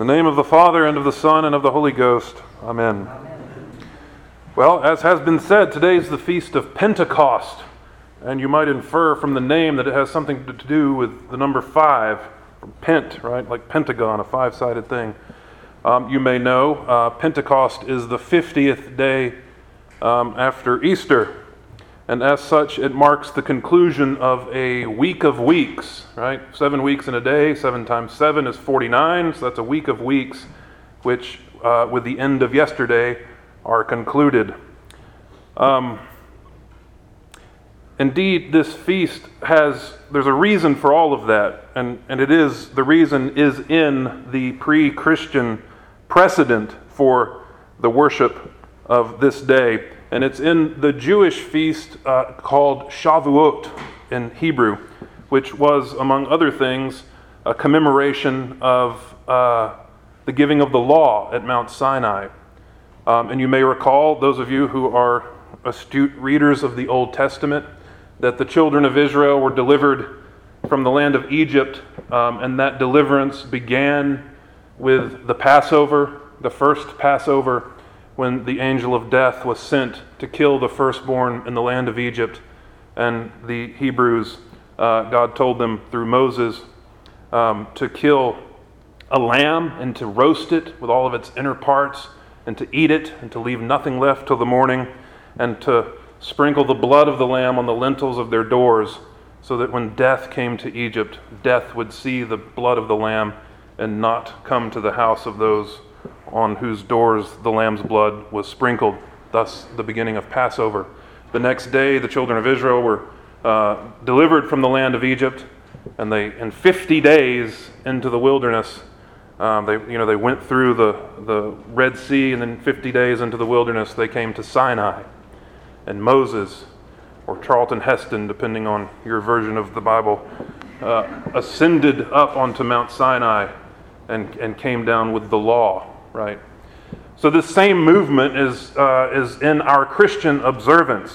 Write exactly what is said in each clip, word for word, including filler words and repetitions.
In the name of the Father, and of the Son, and of the Holy Ghost. Amen. Amen. Well, as has been said, today is the Feast of Pentecost, and you might infer from the name that it has something to do with the number five, from Pent, right? Like Pentagon, a five-sided thing. Um, you may know uh, Pentecost is the fiftieth day um, after Easter, and as such, it marks the conclusion of a week of weeks, right? Seven weeks in a day, seven times seven is forty-nine, so that's a week of weeks, which, uh, with the end of yesterday, are concluded. Um, indeed, this feast has, there's a reason for all of that, and, and it is, the reason is in the pre-Christian precedent for the worship of this day. And it's in the Jewish feast uh, called Shavuot in Hebrew, which was, among other things, a commemoration of uh, the giving of the law at Mount Sinai. Um, and you may recall, those of you who are astute readers of the Old Testament, that the children of Israel were delivered from the land of Egypt, um, and that deliverance began with the Passover, the first Passover, when the angel of death was sent to kill the firstborn in the land of Egypt. And the Hebrews, uh, God told them through Moses um, to kill a lamb and to roast it with all of its inner parts and to eat it and to leave nothing left till the morning, and to sprinkle the blood of the lamb on the lintels of their doors, so that when death came to Egypt, death would see the blood of the lamb and not come to the house of those on whose doors the lamb's blood was sprinkled, thus the beginning of Passover. The next day, the children of Israel were uh, delivered from the land of Egypt, and they, in fifty days into the wilderness, um, they, you know, they went through the, the Red Sea, and then fifty days into the wilderness, they came to Sinai. And Moses, or Charlton Heston, depending on your version of the Bible, uh, ascended up onto Mount Sinai and, and came down with the law. Right. So this same movement is uh, is in our Christian observance.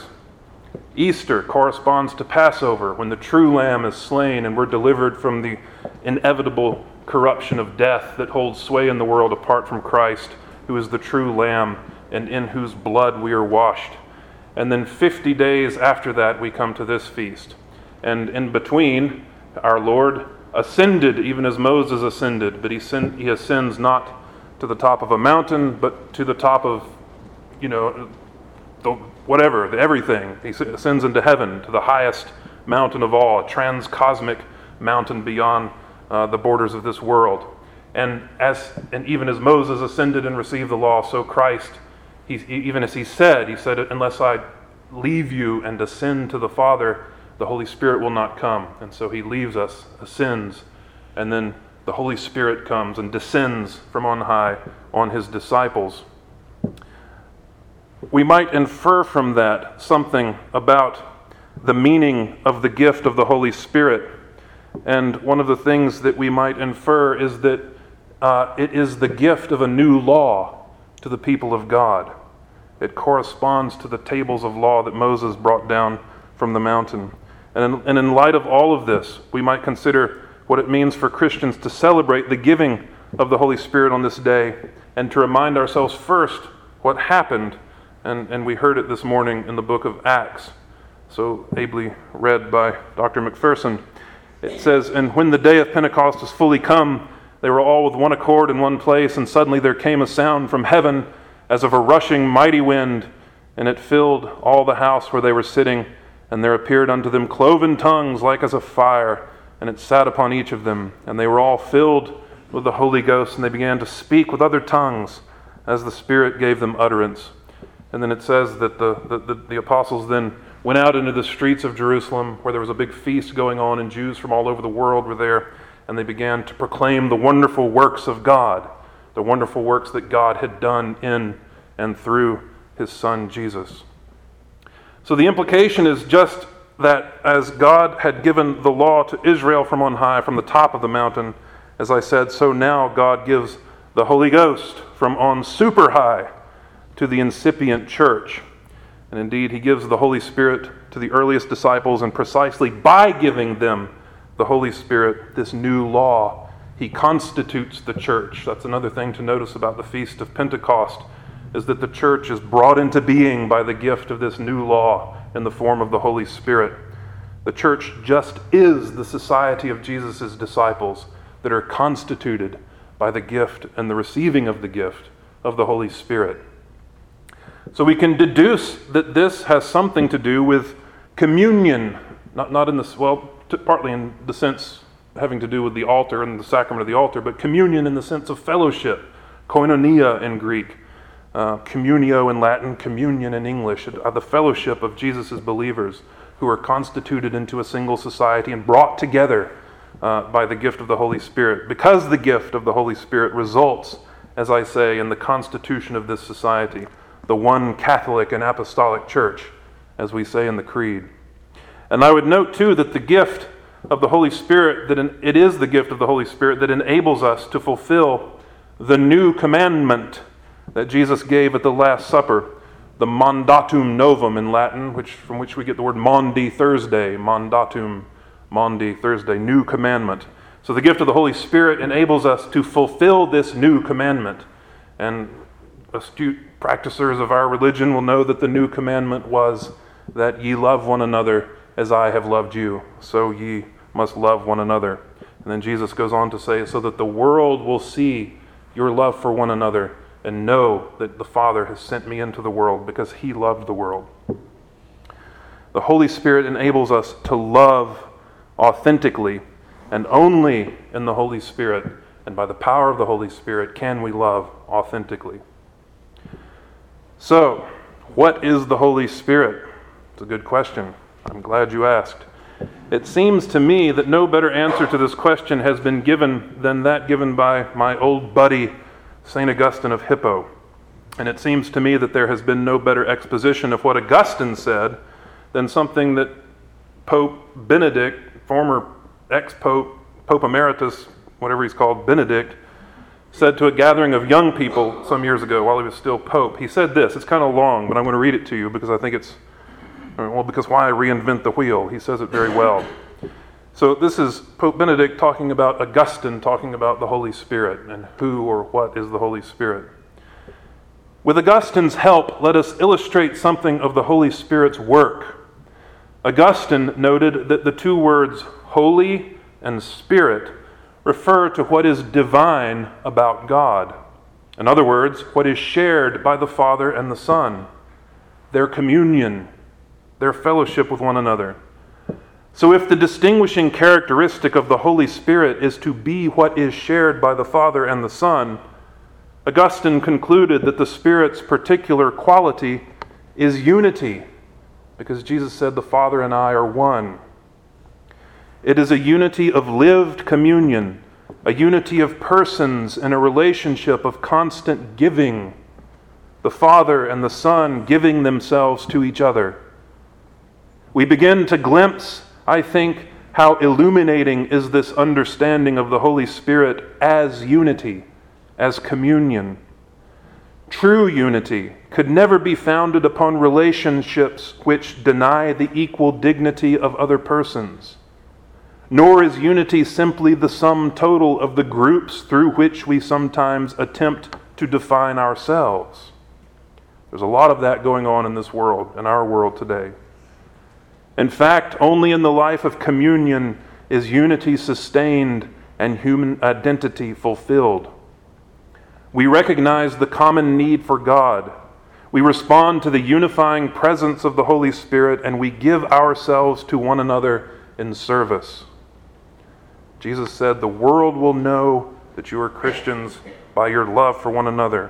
Easter corresponds to Passover, when the true Lamb is slain and we're delivered from the inevitable corruption of death that holds sway in the world apart from Christ, who is the true Lamb and in whose blood we are washed. And then fifty days after that, we come to this feast. And in between, our Lord ascended even as Moses ascended, but he, sin- he ascends not to the top of a mountain, but to the top of, you know, the, whatever, the everything. He ascends into heaven, to the highest mountain of all, a transcosmic mountain beyond uh, the borders of this world. And as and even as Moses ascended and received the law, so Christ, he, even as he said, he said, unless I leave you and ascend to the Father, the Holy Spirit will not come. And so he leaves us, ascends, and then the Holy Spirit comes and descends from on high on his disciples. We might infer from that something about the meaning of the gift of the Holy Spirit. And one of the things that we might infer is that uh, it is the gift of a new law to the people of God. It corresponds to the tables of law that Moses brought down from the mountain. And in, and in light of all of this, we might consider what it means for Christians to celebrate the giving of the Holy Spirit on this day, and to remind ourselves first what happened, and, and we heard it this morning in the book of Acts, so ably read by Doctor McPherson. It says, "And when the day of Pentecost was fully come, they were all with one accord in one place, and suddenly there came a sound from heaven as of a rushing mighty wind, and it filled all the house where they were sitting, and there appeared unto them cloven tongues like as of fire, and it sat upon each of them, and they were all filled with the Holy Ghost, and they began to speak with other tongues as the Spirit gave them utterance." And then it says that the, the, the, the apostles then went out into the streets of Jerusalem, where there was a big feast going on, and Jews from all over the world were there, and they began to proclaim the wonderful works of God, the wonderful works that God had done in and through his Son Jesus. So the implication is just that as God had given the law to Israel from on high, from the top of the mountain, as I said, so now God gives the Holy Ghost from on super high to the incipient church. And indeed, he gives the Holy Spirit to the earliest disciples, and precisely by giving them the Holy Spirit, this new law He constitutes the church. That's another thing to notice about the Feast of Pentecost, is that the church is brought into being by the gift of this new law in the form of the Holy Spirit. The church just is the society of Jesus' disciples that are constituted by the gift and the receiving of the gift of the Holy Spirit. So we can deduce that this has something to do with communion, not, not in this, well, t- partly in the sense having to do with the altar and the sacrament of the altar, but communion in the sense of fellowship, koinonia in Greek, uh, communio in Latin, communion in English, uh, the fellowship of Jesus' believers who are constituted into a single society and brought together uh, by the gift of the Holy Spirit. Because the gift of the Holy Spirit results, as I say, in the constitution of this society, the one Catholic and Apostolic Church, as we say in the Creed. And I would note, too, that the gift of the Holy Spirit, that it is the gift of the Holy Spirit that enables us to fulfill the new commandment that Jesus gave at the Last Supper, the mandatum novum in Latin, which from which we get the word Maundy Thursday, mandatum, Maundy Thursday, new commandment. So the gift of the Holy Spirit enables us to fulfill this new commandment. And astute practicers of our religion will know that the new commandment was that ye love one another as I have loved you, so ye must love one another. And then Jesus goes on to say, so that the world will see your love for one another and know that the Father has sent me into the world because he loved the world. The Holy Spirit enables us to love authentically, and only in the Holy Spirit and by the power of the Holy Spirit can we love authentically. So, what is the Holy Spirit? It's a good question. I'm glad you asked. It seems to me that no better answer to this question has been given than that given by my old buddy, Saint Augustine of Hippo. And it seems to me that there has been no better exposition of what Augustine said than something that Pope Benedict, former ex-Pope, Pope Emeritus, whatever he's called, Benedict, said to a gathering of young people some years ago while he was still Pope. He said this. It's kind of long, but I'm going to read it to you because I think it's, well, because why reinvent the wheel? He says it very well. So this is Pope Benedict talking about Augustine, talking about the Holy Spirit and who or what is the Holy Spirit. With Augustine's help, let us illustrate something of the Holy Spirit's work. Augustine noted that the two words holy and spirit refer to what is divine about God. In other words, what is shared by the Father and the Son, their communion, their fellowship with one another. So if the distinguishing characteristic of the Holy Spirit is to be what is shared by the Father and the Son, Augustine concluded that the Spirit's particular quality is unity, because Jesus said the Father and I are one. It is a unity of lived communion, a unity of persons in a relationship of constant giving, the Father and the Son giving themselves to each other. We begin to glimpse, I think, how illuminating is this understanding of the Holy Spirit as unity, as communion. True unity could never be founded upon relationships which deny the equal dignity of other persons. Nor is unity simply the sum total of the groups through which we sometimes attempt to define ourselves. There's a lot of that going on in this world, in our world today. In fact, only in the life of communion is unity sustained and human identity fulfilled. We recognize the common need for God. We respond to the unifying presence of the Holy Spirit, and we give ourselves to one another in service. Jesus said, "The world will know that you are Christians by your love for one another."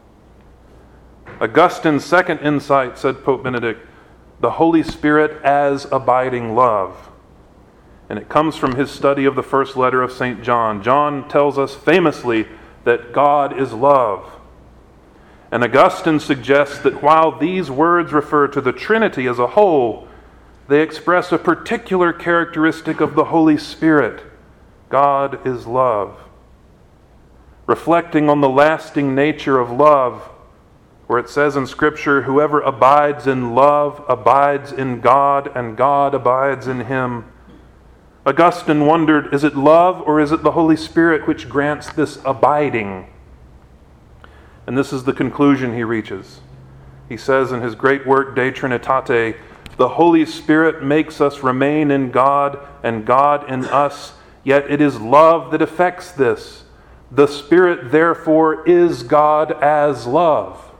Augustine's second insight, said Pope Benedict, the Holy Spirit as abiding love. And it comes from his study of the first letter of Saint John. John tells us famously that God is love. And Augustine suggests that while these words refer to the Trinity as a whole, they express a particular characteristic of the Holy Spirit. God is love. Reflecting on the lasting nature of love, where it says in Scripture, whoever abides in love abides in God, and God abides in him. Augustine wondered, is it love or is it the Holy Spirit which grants this abiding? And this is the conclusion he reaches. He says in his great work, De Trinitate, the Holy Spirit makes us remain in God and God in us, yet it is love that effects this. The Spirit, therefore, is God as love.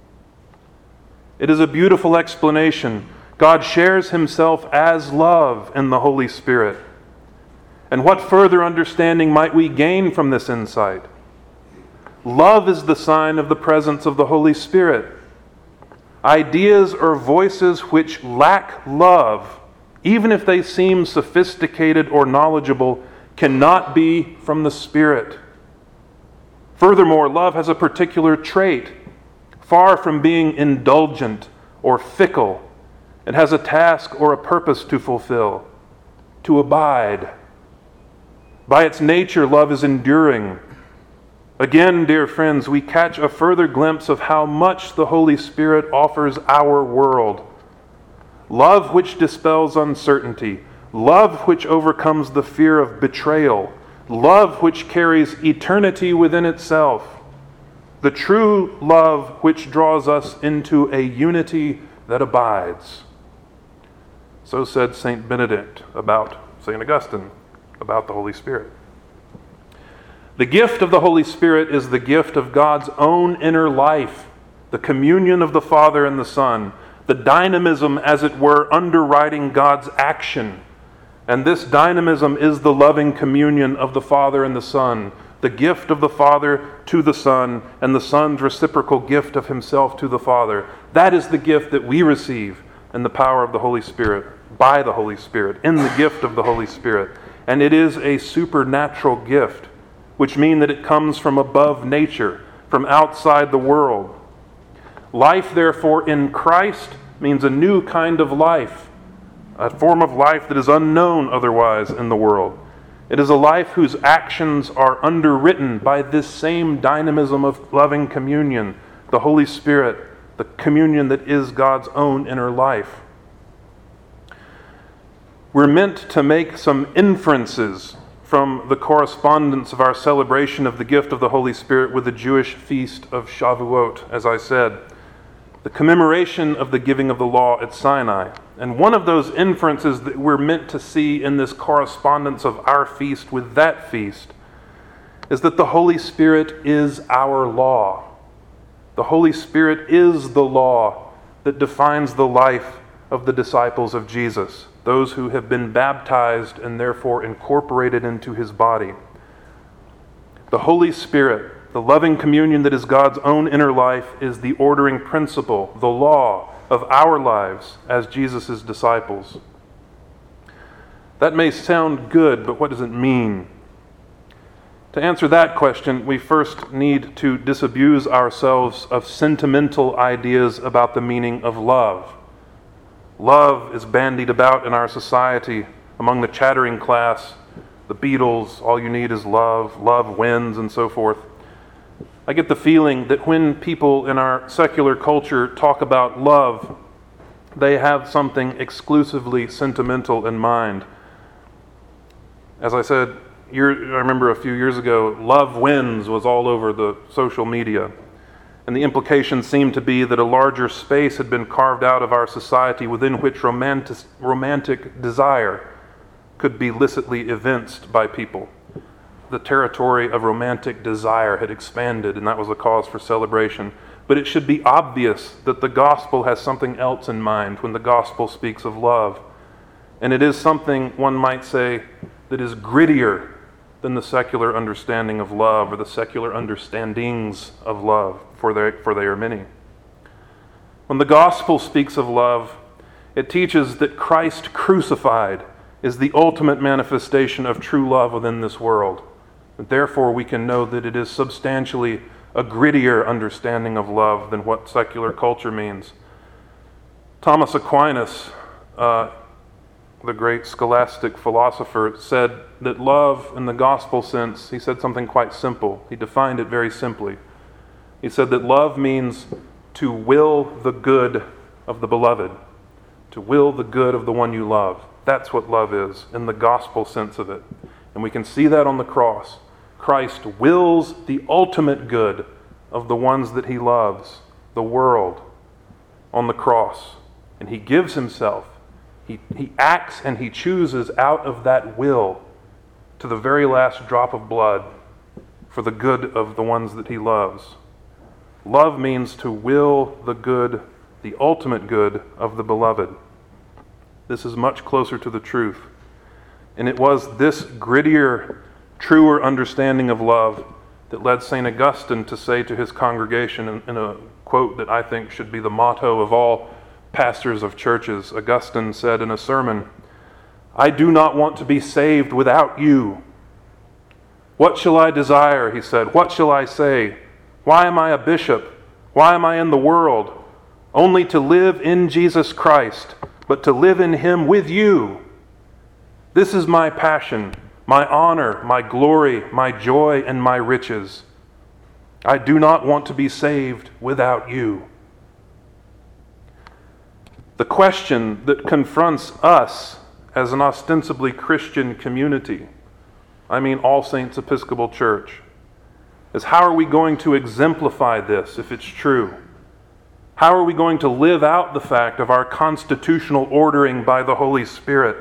It is a beautiful explanation. God shares himself as love in the Holy Spirit. And what further understanding might we gain from this insight? Love is the sign of the presence of the Holy Spirit. Ideas or voices which lack love, even if they seem sophisticated or knowledgeable, cannot be from the Spirit. Furthermore, love has a particular trait. Far from being indulgent or fickle, it has a task or a purpose to fulfill, to abide. By its nature, love is enduring. Again, dear friends, we catch a further glimpse of how much the Holy Spirit offers our world. Love which dispels uncertainty, love which overcomes the fear of betrayal, love which carries eternity within itself, the true love which draws us into a unity that abides. So said Saint Benedict about Saint Augustine, about the Holy Spirit. The gift of the Holy Spirit is the gift of God's own inner life, the communion of the Father and the Son, the dynamism, as it were, underwriting God's action. And this dynamism is the loving communion of the Father and the Son, the gift of the Father to the Son, and the Son's reciprocal gift of himself to the Father. That is the gift that we receive in the power of the Holy Spirit, by the Holy Spirit, in the gift of the Holy Spirit. And it is a supernatural gift, which means that it comes from above nature, from outside the world. Life, therefore, in Christ means a new kind of life, a form of life that is unknown otherwise in the world. It is a life whose actions are underwritten by this same dynamism of loving communion, the Holy Spirit, the communion that is God's own inner life. We're meant to make some inferences from the correspondence of our celebration of the gift of the Holy Spirit with the Jewish feast of Shavuot, as I said, the commemoration of the giving of the law at Sinai. And one of those inferences that we're meant to see in this correspondence of our feast with that feast is that the Holy Spirit is our law. The Holy Spirit is the law that defines the life of the disciples of Jesus, those who have been baptized and therefore incorporated into his body. The Holy Spirit, the loving communion that is God's own inner life, is the ordering principle, the law of our lives as Jesus' disciples. That may sound good, but what does it mean? To answer that question, we first need to disabuse ourselves of sentimental ideas about the meaning of love. Love is bandied about in our society among the chattering class, the Beatles, all you need is love, love wins, and so forth. I get the feeling that when people in our secular culture talk about love, they have something exclusively sentimental in mind. As I said, year, I remember a few years ago, love wins was all over the social media. And the implication seemed to be that a larger space had been carved out of our society within which romantic, romantic desire could be licitly evinced by people. The territory of romantic desire had expanded, and that was a cause for celebration. But it should be obvious that the gospel has something else in mind when the gospel speaks of love. And it is something, one might say, that is grittier than the secular understanding of love or the secular understandings of love, for they, for they are many. When the gospel speaks of love, it teaches that Christ crucified is the ultimate manifestation of true love within this world. And therefore, we can know that it is substantially a grittier understanding of love than what secular culture means. Thomas Aquinas, uh, the great scholastic philosopher, said that love in the gospel sense, he said something quite simple. He defined it very simply. He said that love means to will the good of the beloved, to will the good of the one you love. That's what love is, in the gospel sense of it. And we can see that on the cross. Christ wills the ultimate good of the ones that he loves, the world, on the cross. And he gives himself. He, he acts and he chooses out of that will to the very last drop of blood for the good of the ones that he loves. Love means to will the good, the ultimate good of the beloved. This is much closer to the truth. And it was this grittier, truer understanding of love that led Saint Augustine to say to his congregation in, in a quote that I think should be the motto of all pastors of churches. Augustine said in a sermon, "I do not want to be saved without you. What shall I desire?" he said. "What shall I say? Why am I a bishop? Why am I in the world? Only to live in Jesus Christ, but to live in him with you. This is my passion, my honor, my glory, my joy, and my riches. I do not want to be saved without you." The question that confronts us as an ostensibly Christian community, I mean All Saints Episcopal Church, is how are we going to exemplify this if it's true? How are we going to live out the fact of our constitutional ordering by the Holy Spirit?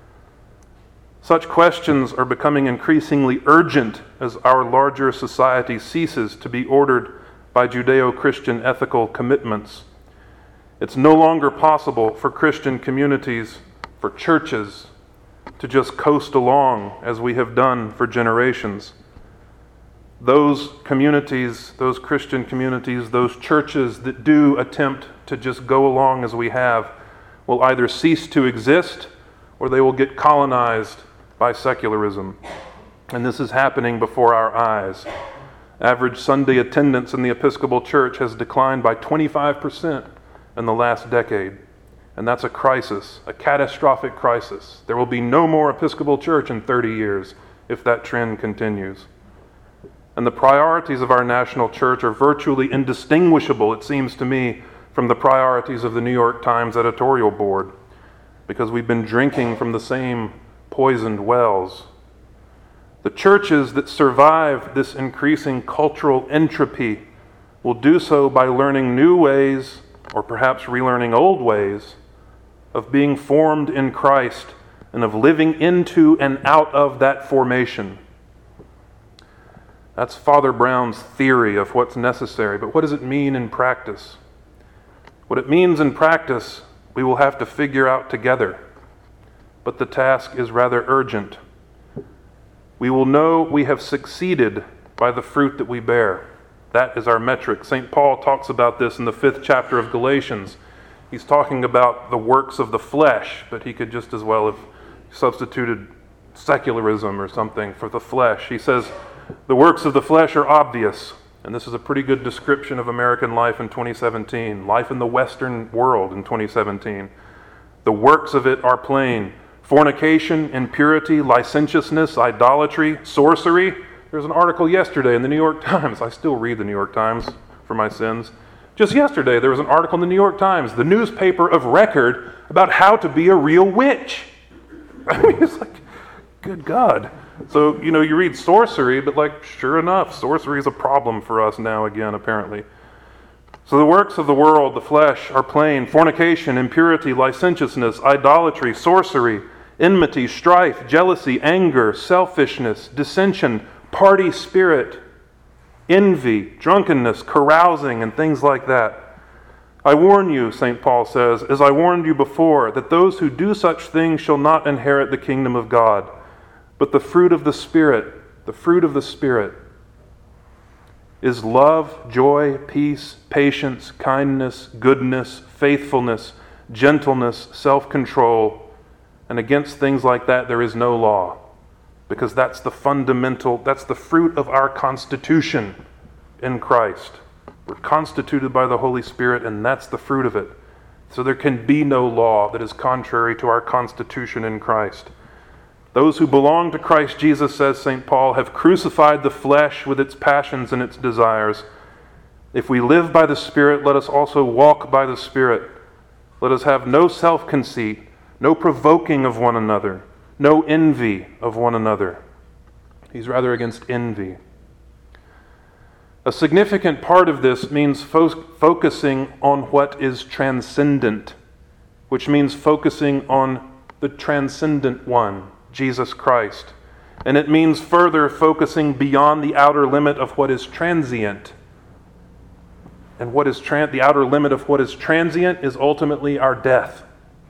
Such questions are becoming increasingly urgent as our larger society ceases to be ordered by Judeo-Christian ethical commitments. It's no longer possible for Christian communities, for churches, to just coast along as we have done for generations. Those communities, those Christian communities, those churches that do attempt to just go along as we have will either cease to exist or they will get colonized by secularism. And this is happening before our eyes. Average Sunday attendance in the Episcopal Church has declined by twenty-five percent in the last decade. And that's a crisis, a catastrophic crisis. There will be no more Episcopal Church in thirty years if that trend continues. And the priorities of our national church are virtually indistinguishable, it seems to me, from the priorities of the New York Times editorial board, because we've been drinking from the same poisoned wells. The churches that survive this increasing cultural entropy will do so by learning new ways, or perhaps relearning old ways, of being formed in Christ and of living into and out of that formation. That's Father Brown's theory of what's necessary, but what does it mean in practice? What it means in practice, we will have to figure out together, but the task is rather urgent. We will know we have succeeded by the fruit that we bear. That is our metric. Saint Paul talks about this in the fifth chapter of Galatians. He's talking about the works of the flesh, but he could just as well have substituted secularism or something for the flesh. He says, the works of the flesh are obvious, and this is a pretty good description of American life in twenty seventeen, life in the Western world in twenty seventeen. The works of it are plain: fornication, impurity, licentiousness, idolatry, sorcery. There was an article yesterday in the New York Times. I still read the New York Times for my sins. Just yesterday, there was an article in the New York Times, the newspaper of record, about how to be a real witch. I mean, it's like, good God. So, you know, you read sorcery, but like, sure enough, sorcery is a problem for us now again, apparently. So the works of the world, the flesh, are plain: fornication, impurity, licentiousness, idolatry, sorcery, enmity, strife, jealousy, anger, selfishness, dissension, party spirit, envy, drunkenness, carousing, and things like that. I warn you, Saint Paul says, as I warned you before, that those who do such things shall not inherit the kingdom of God. But the fruit of the Spirit, the fruit of the Spirit, is love, joy, peace, patience, kindness, goodness, faithfulness, gentleness, self-control, and against things like that there is no law, because that's the fundamental, that's the fruit of our constitution in Christ. We're constituted by the Holy Spirit, and that's the fruit of it. So there can be no law that is contrary to our constitution in Christ. Those who belong to Christ Jesus, says Saint Paul, have crucified the flesh with its passions and its desires. If we live by the Spirit, let us also walk by the Spirit. Let us have no self-conceit, no provoking of one another, no envy of one another. He's rather against envy. A significant part of this means fo- focusing on what is transcendent, which means focusing on the transcendent one, Jesus Christ. And it means further focusing beyond the outer limit of what is transient. And what is tran- the outer limit of what is transient is ultimately our death.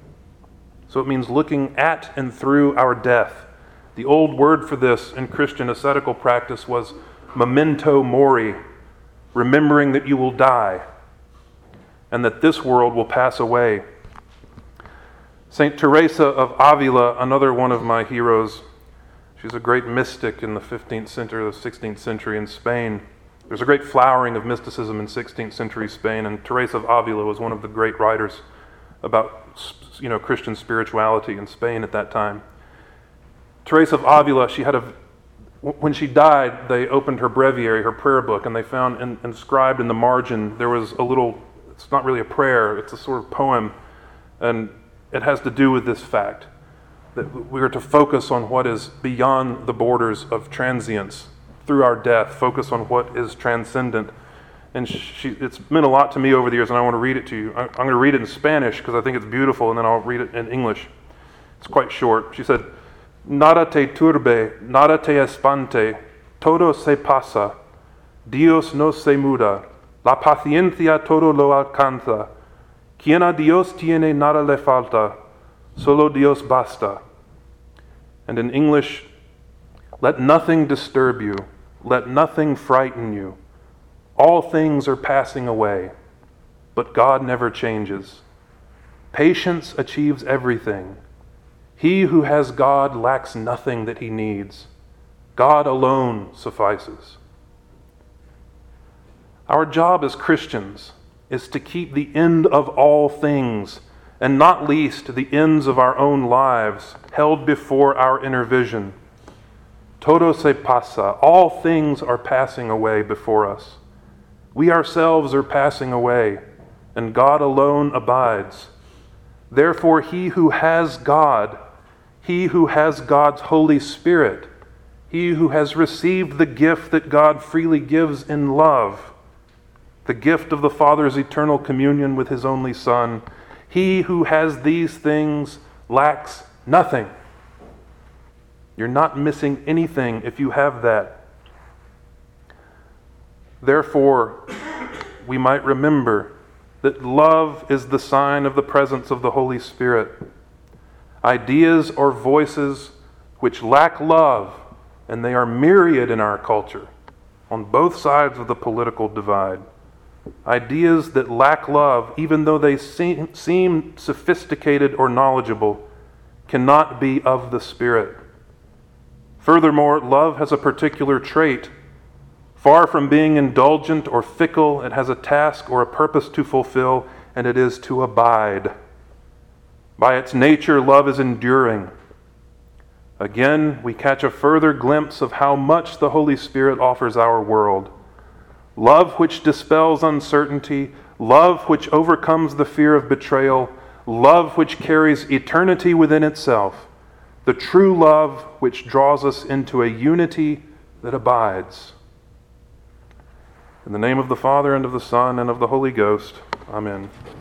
So it means looking at and through our death. The old word for this in Christian ascetical practice was memento mori, remembering that you will die and that this world will pass away. Saint Teresa of Avila, another one of my heroes, she's a great mystic in the fifteenth century, the sixteenth century in Spain. There's a great flowering of mysticism in sixteenth century Spain, and Teresa of Avila was one of the great writers about, you know, Christian spirituality in Spain at that time. Teresa of Avila, she had a, when she died, they opened her breviary, her prayer book, and they found in, inscribed in the margin, there was a little, it's not really a prayer, it's a sort of poem, and it has to do with this fact, that we are to focus on what is beyond the borders of transience through our death, focus on what is transcendent. And she, it's meant a lot to me over the years, and I want to read it to you. I, I'm going to read it in Spanish because I think it's beautiful, and then I'll read it in English. It's quite short. She said, "Nada te turbe, nada te espante, todo se pasa, Dios no se muda, la paciencia todo lo alcanza, quien a Dios tiene nada le falta, solo Dios basta." And in English, "Let nothing disturb you, let nothing frighten you. All things are passing away, but God never changes. Patience achieves everything. He who has God lacks nothing that he needs. God alone suffices." Our job as Christians is to keep the end of all things, and not least the ends of our own lives, held before our inner vision. Todo se pasa. All things are passing away before us. We ourselves are passing away, and God alone abides. Therefore, he who has God, he who has God's Holy Spirit, he who has received the gift that God freely gives in love, the gift of the Father's eternal communion with his only Son, he who has these things lacks nothing. You're not missing anything if you have that. Therefore, we might remember that love is the sign of the presence of the Holy Spirit. Ideas or voices which lack love, and they are myriad in our culture, on both sides of the political divide. Ideas that lack love, even though they seem, seem sophisticated or knowledgeable, cannot be of the Spirit. Furthermore, love has a particular trait. Far from being indulgent or fickle, it has a task or a purpose to fulfill, and it is to abide. By its nature, love is enduring. Again, we catch a further glimpse of how much the Holy Spirit offers our world. Love which dispels uncertainty, love which overcomes the fear of betrayal, love which carries eternity within itself, the true love which draws us into a unity that abides. In the name of the Father, and of the Son, and of the Holy Ghost. Amen.